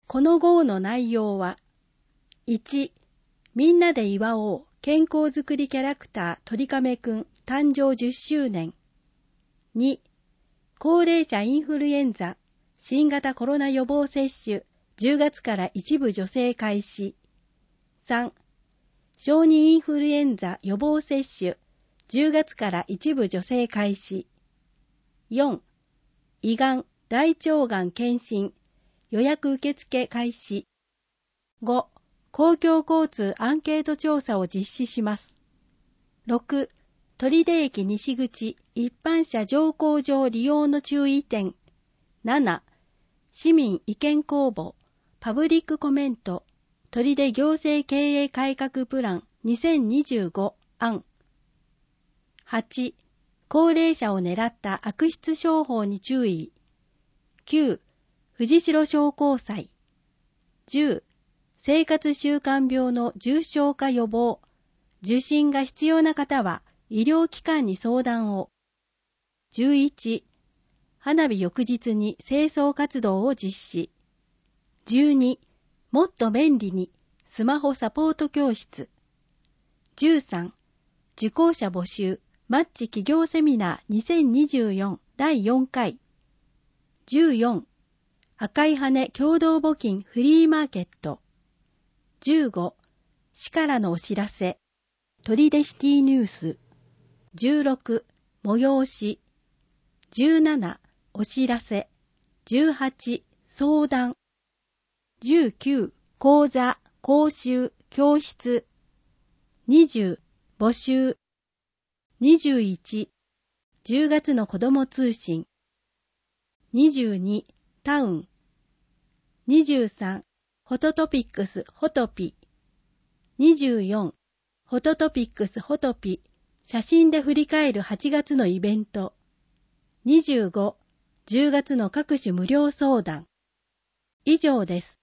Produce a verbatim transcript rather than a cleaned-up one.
この号の内容は、いち、みんなで祝おう健康づくりキャラクター鳥亀くん誕生じゅっしゅうねん。に、高齢者インフルエンザ新型コロナ予防接種じゅうがつから一部助成開始。さん、小児インフルエンザ予防接種じゅうがつから一部助成開始。よん、胃がん、大腸がん検診予約受付開始。ご、公共交通アンケート調査を実施します。ろく、取手駅西口一般車乗降場利用の注意点。なな、市民意見公募パブリックコメント取手行政経営改革プランにせんにじゅうご案。はち、高齢者を狙った悪質商法に注意。きゅう、藤代商工祭。じゅう、生活習慣病の重症化予防。受診が必要な方は医療機関に相談を。じゅういち、花火翌日に清掃活動を実施。じゅうに、もっと便利にスマホサポート教室。じゅうさん、受講者募集マッチ企業セミナーにせんにじゅうよんだいよんかい。じゅうよん、赤い羽共同募金フリーマーケット。じゅうご、市からのお知らせ取手シティニュース。じゅうろく、催し。じゅうなな、お知らせ。じゅうはち、相談。じゅうきゅう、講座、講習、教室。にじゅう、募集。にじゅういち、じゅうがつの子ども通信。にじゅうに、タウン。にじゅうさん、フォトトピックスフォトピ。にじゅうよん、フォトトピックスフォトピ。写真で振り返るはちがつのイベント。にじゅうご、じゅうがつの各種無料相談。以上です。